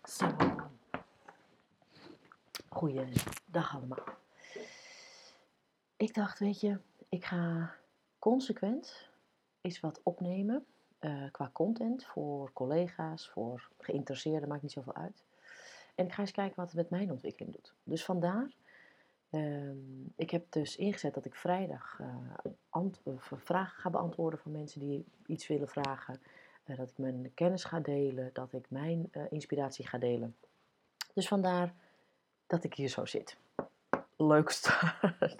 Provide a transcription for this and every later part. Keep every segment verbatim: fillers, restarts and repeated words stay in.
Zo. Goeiedag allemaal. Ik dacht, weet je, ik ga consequent eens wat opnemen uh, qua content voor collega's, voor geïnteresseerden, maakt niet zoveel uit. En ik ga eens kijken wat het met mijn ontwikkeling doet. Dus vandaar, uh, ik heb dus ingezet dat ik vrijdag uh, ant- uh, vragen ga beantwoorden van mensen die iets willen vragen. Uh, dat ik mijn kennis ga delen, dat ik mijn uh, inspiratie ga delen. Dus vandaar dat ik hier zo zit. Leuk start.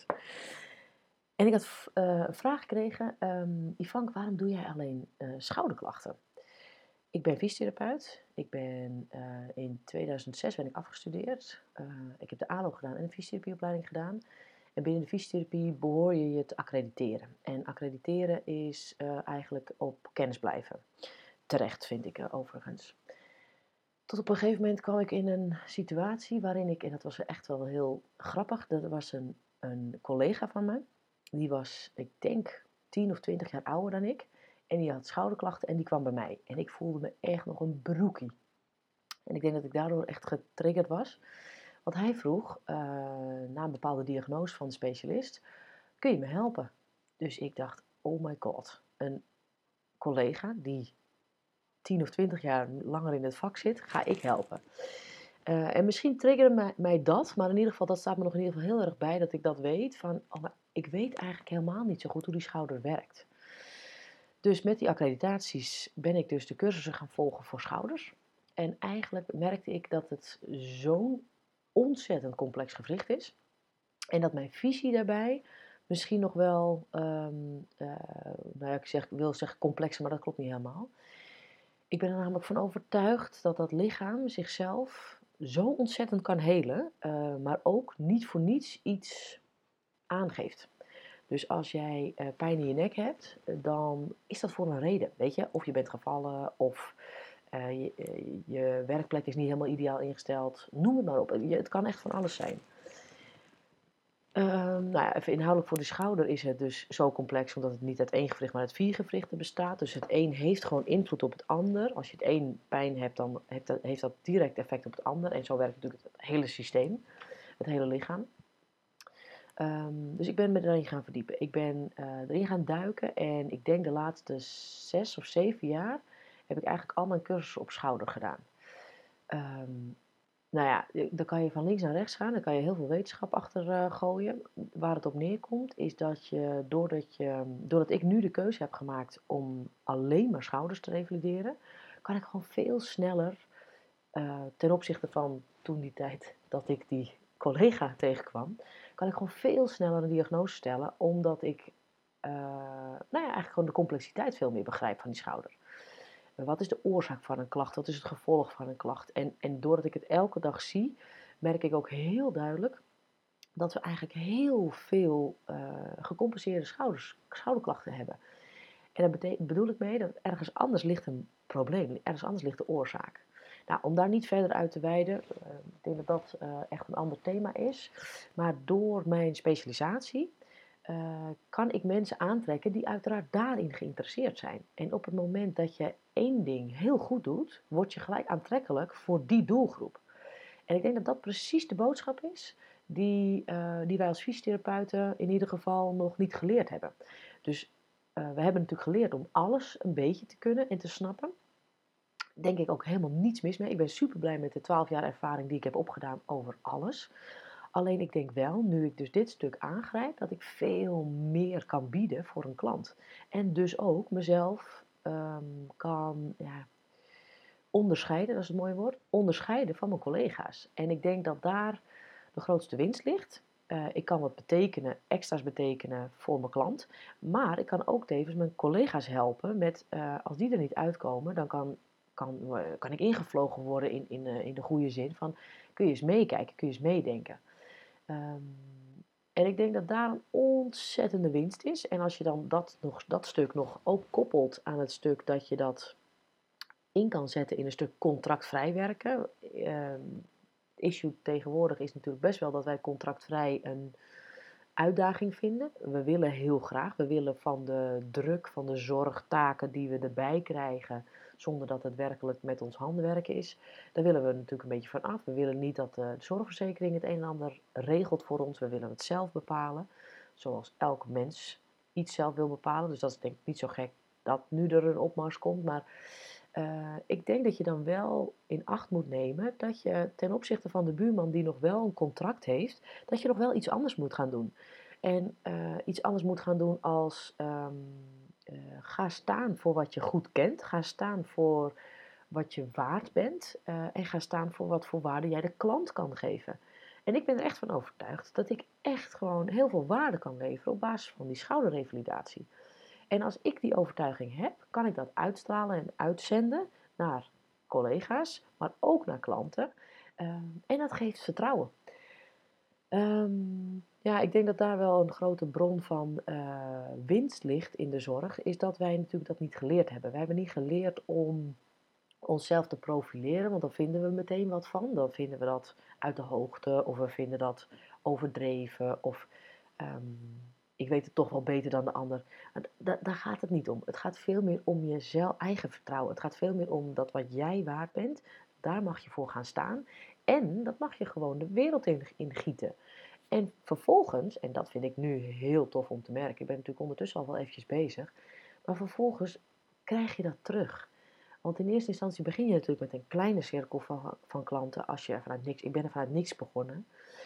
En ik had uh, een vraag gekregen. Um, Ivank, waarom doe jij alleen uh, schouderklachten? Ik ben fysiotherapeut. Ik ben uh, in tweeduizend zes ben ik afgestudeerd. Uh, ik heb de A L O gedaan en een fysiotherapieopleiding gedaan. En binnen de fysiotherapie behoor je je te accrediteren. En accrediteren is uh, eigenlijk op kennis blijven. Terecht, vind ik uh, overigens. Tot op een gegeven moment kwam ik in een situatie waarin ik, en dat was echt wel heel grappig, dat was een, een collega van me. Die was, ik denk, tien of twintig jaar ouder dan ik. En die had schouderklachten en die kwam bij mij. En ik voelde me echt nog een broekie. En ik denk dat ik daardoor echt getriggerd was. Want hij vroeg, uh, na een bepaalde diagnose van de specialist, kun je me helpen? Dus ik dacht, oh my god, een collega die tien of twintig jaar langer in het vak zit, ga ik helpen. Uh, en misschien triggerde mij, mij dat, maar in ieder geval, dat staat me nog in ieder geval heel erg bij, dat ik dat weet, van, oh, maar ik weet eigenlijk helemaal niet zo goed hoe die schouder werkt. Dus met die accreditaties ben ik dus de cursussen gaan volgen voor schouders. En eigenlijk merkte ik dat het zo'n ontzettend complex gewricht is. En dat mijn visie daarbij misschien nog wel, um, uh, nou ja, ik, zeg, ik wil zeggen complexer, maar dat klopt niet helemaal. Ik ben er namelijk van overtuigd dat dat lichaam zichzelf zo ontzettend kan helen, uh, maar ook niet voor niets iets aangeeft. Dus als jij uh, pijn in je nek hebt, dan is dat voor een reden, weet je. Of je bent gevallen, of uh, je, je werkplek is niet helemaal ideaal ingesteld. Noem het maar op. Je, het kan echt van alles zijn. Uh, nou ja, even inhoudelijk voor de schouder is het dus zo complex, omdat het niet uit één gewricht, maar uit vier gewrichten bestaat. Dus het een heeft gewoon invloed op het ander. Als je het een pijn hebt, dan heeft dat, heeft dat direct effect op het ander. En zo werkt natuurlijk het hele systeem, het hele lichaam. Um, dus ik ben me erin gaan verdiepen. Ik ben uh, erin gaan duiken en ik denk de laatste zes of zeven jaar heb ik eigenlijk al mijn cursussen op schouder gedaan. Um, Nou ja, dan kan je van links naar rechts gaan, dan kan je heel veel wetenschap achter uh, gooien. Waar het op neerkomt is dat je doordat, je, doordat ik nu de keuze heb gemaakt om alleen maar schouders te revalideren, kan ik gewoon veel sneller uh, ten opzichte van toen die tijd dat ik die collega tegenkwam, kan ik gewoon veel sneller een diagnose stellen, omdat ik uh, nou ja, eigenlijk gewoon de complexiteit veel meer begrijp van die schouder. Wat is de oorzaak van een klacht? Wat is het gevolg van een klacht? En, en doordat ik het elke dag zie, merk ik ook heel duidelijk dat we eigenlijk heel veel uh, gecompenseerde schouders, schouderklachten hebben. En daar bete- bedoel ik mee dat ergens anders ligt een probleem, ergens anders ligt de oorzaak. Nou, om daar niet verder uit te wijden, uh, ik denk dat dat uh, echt een ander thema is. Maar door mijn specialisatie uh, kan ik mensen aantrekken die uiteraard daarin geïnteresseerd zijn. En op het moment dat je één ding heel goed doet, word je gelijk aantrekkelijk voor die doelgroep. En ik denk dat dat precies de boodschap is die, uh, die wij als fysiotherapeuten in ieder geval nog niet geleerd hebben. Dus uh, we hebben natuurlijk geleerd om alles een beetje te kunnen en te snappen. Denk ik ook helemaal niets mis mee. Ik ben super blij met de twaalf jaar ervaring die ik heb opgedaan over alles. Alleen ik denk wel, nu ik dus dit stuk aangrijp, dat ik veel meer kan bieden voor een klant. En dus ook mezelf um, kan ja, onderscheiden, dat is het mooie woord, onderscheiden van mijn collega's. En ik denk dat daar de grootste winst ligt. Uh, ik kan wat betekenen, extra's betekenen voor mijn klant. Maar ik kan ook tevens mijn collega's helpen met, uh, als die er niet uitkomen, dan kan, kan, uh, kan ik ingevlogen worden in, in, uh, in de goede zin van, kun je eens meekijken, kun je eens meedenken. Um, en ik denk dat daar een ontzettende winst is. En als je dan dat, nog, dat stuk nog ook koppelt aan het stuk dat je dat in kan zetten in een stuk contractvrij werken. Um, het issue tegenwoordig is natuurlijk best wel dat wij contractvrij een uitdaging vinden. We willen heel graag, we willen van de druk, van de zorgtaken die we erbij krijgen, zonder dat het werkelijk met ons handwerken is. Daar willen we natuurlijk een beetje van af. We willen niet dat de zorgverzekering het een en ander regelt voor ons. We willen het zelf bepalen, zoals elk mens iets zelf wil bepalen. Dus dat is denk ik niet zo gek dat nu er een opmars komt. Maar uh, ik denk dat je dan wel in acht moet nemen dat je ten opzichte van de buurman die nog wel een contract heeft, dat je nog wel iets anders moet gaan doen. En uh, iets anders moet gaan doen als um, uh, ga staan voor wat je goed kent. Ga staan voor wat je waard bent. Uh, en ga staan voor wat voor waarde jij de klant kan geven. En ik ben er echt van overtuigd dat ik echt gewoon heel veel waarde kan leveren op basis van die schouderrevalidatie. En als ik die overtuiging heb, kan ik dat uitstralen en uitzenden naar collega's, maar ook naar klanten. Um, en dat geeft vertrouwen. Um, ja, ik denk dat daar wel een grote bron van uh, winst ligt in de zorg, is dat wij natuurlijk dat niet geleerd hebben. Wij hebben niet geleerd om onszelf te profileren, want dan vinden we meteen wat van. Dan vinden we dat uit de hoogte, of we vinden dat overdreven, of um, ik weet het toch wel beter dan de ander. Da- daar gaat het niet om. Het gaat veel meer om je zelf, eigen vertrouwen. Het gaat veel meer om dat wat jij waard bent, daar mag je voor gaan staan. En dat mag je gewoon de wereld in, in gieten. En vervolgens, en dat vind ik nu heel tof om te merken, ik ben natuurlijk ondertussen al wel eventjes bezig, maar vervolgens krijg je dat terug. Want in eerste instantie begin je natuurlijk met een kleine cirkel van, van klanten als je vanuit niks, ik ben er vanuit niks begonnen.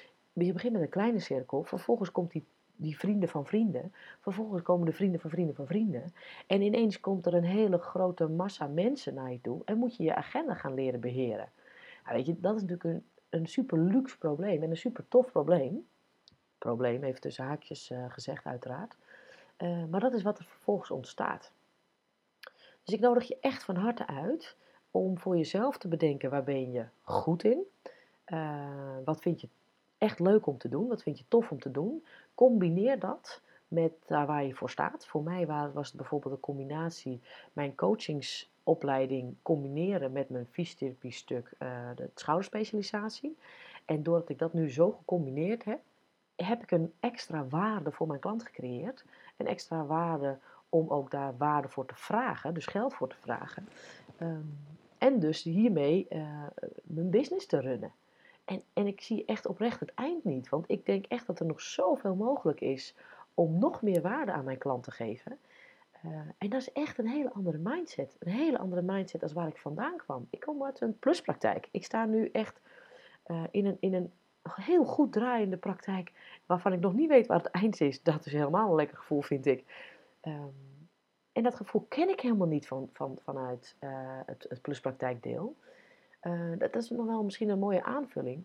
Je begint met een kleine cirkel, vervolgens komt die, die vrienden van vrienden, vervolgens komen de vrienden van vrienden van vrienden. En ineens komt er een hele grote massa mensen naar je toe en moet je je agenda gaan leren beheren. Nou, weet je, dat is natuurlijk een, een super luxe probleem en een super tof probleem. Probleem, even tussen haakjes uh, gezegd uiteraard. Uh, maar dat is wat er vervolgens ontstaat. Dus ik nodig je echt van harte uit om voor jezelf te bedenken waar ben je goed in. Uh, wat vind je echt leuk om te doen? Wat vind je tof om te doen? Combineer dat met daar waar je voor staat. Voor mij was het bijvoorbeeld een combinatie, mijn coachingsopleiding combineren met mijn fysiotherapie stuk, uh, de schouderspecialisatie. En doordat ik dat nu zo gecombineerd heb, heb ik een extra waarde voor mijn klant gecreëerd. Een extra waarde om ook daar waarde voor te vragen, dus geld voor te vragen. Um, en dus hiermee uh, mijn business te runnen. En, en ik zie echt oprecht het eind niet, want ik denk echt dat er nog zoveel mogelijk is om nog meer waarde aan mijn klant te geven. Uh, en dat is echt een hele andere mindset. Een hele andere mindset als waar ik vandaan kwam. Ik kom uit een pluspraktijk. Ik sta nu echt uh, in, een, in een heel goed draaiende praktijk, waarvan ik nog niet weet waar het eind is. Dat is helemaal een lekker gevoel, vind ik. Um, en dat gevoel ken ik helemaal niet van, van, vanuit uh, het, het pluspraktijkdeel. Uh, dat, dat is nog wel misschien een mooie aanvulling.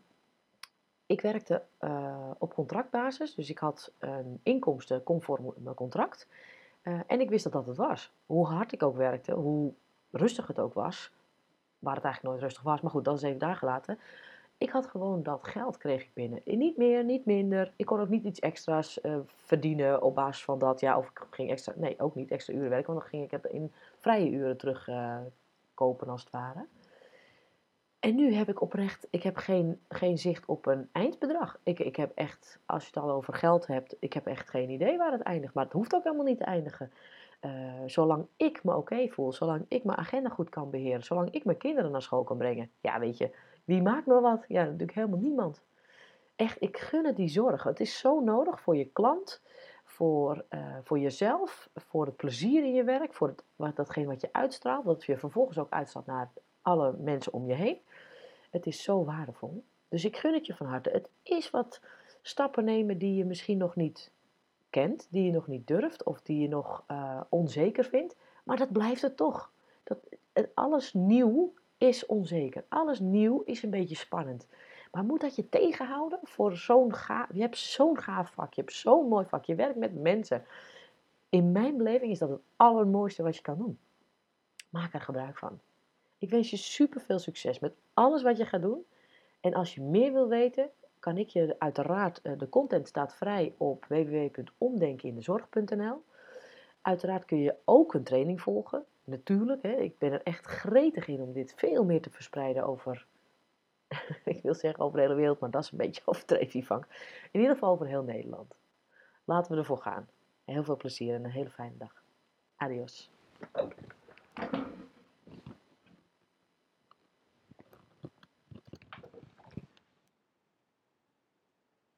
Ik werkte uh, op contractbasis, dus ik had een inkomsten conform mijn contract. Uh, en ik wist dat dat het was. Hoe hard ik ook werkte, hoe rustig het ook was, waar het eigenlijk nooit rustig was, maar goed, dat is even daar gelaten. Ik had gewoon dat geld, kreeg ik binnen. Niet meer, niet minder. Ik kon ook niet iets extra's uh, verdienen op basis van dat. Ja, of ik ging extra, nee, ook niet extra uren werken, want dan ging ik het in vrije uren terug uh, kopen als het ware. En nu heb ik oprecht, ik heb geen, geen zicht op een eindbedrag. Ik, ik heb echt, als je het al over geld hebt, ik heb echt geen idee waar het eindigt. Maar het hoeft ook helemaal niet te eindigen. Uh, zolang ik me oké okay voel, zolang ik mijn agenda goed kan beheren, zolang ik mijn kinderen naar school kan brengen. Ja, weet je, wie maakt me wat? Ja, natuurlijk helemaal niemand. Echt, ik gun het die zorg. Het is zo nodig voor je klant, voor, uh, voor jezelf, voor het plezier in je werk, voor het, wat, datgene wat je uitstraalt, dat je vervolgens ook uitstraalt naar alle mensen om je heen. Het is zo waardevol. Dus ik gun het je van harte. Het is wat stappen nemen die je misschien nog niet kent, die je nog niet durft of die je nog uh, onzeker vindt. Maar dat blijft het toch. Dat, alles nieuw is onzeker. Alles nieuw is een beetje spannend. Maar moet dat je tegenhouden voor zo'n gaaf... Je hebt zo'n gaaf vak, je hebt zo'n mooi vak, je werkt met mensen. In mijn beleving is dat het allermooiste wat je kan doen. Maak er gebruik van. Ik wens je super veel succes met alles wat je gaat doen. En als je meer wil weten, kan ik je uiteraard, de content staat vrij op w w w punt omdenkenindezorg punt n l. Uiteraard kun je ook een training volgen. Natuurlijk, hè, ik ben er echt gretig in om dit veel meer te verspreiden over, ik wil zeggen over de hele wereld, maar dat is een beetje overdreven, Ivank. In ieder geval over heel Nederland. Laten we ervoor gaan. Heel veel plezier en een hele fijne dag. Adios.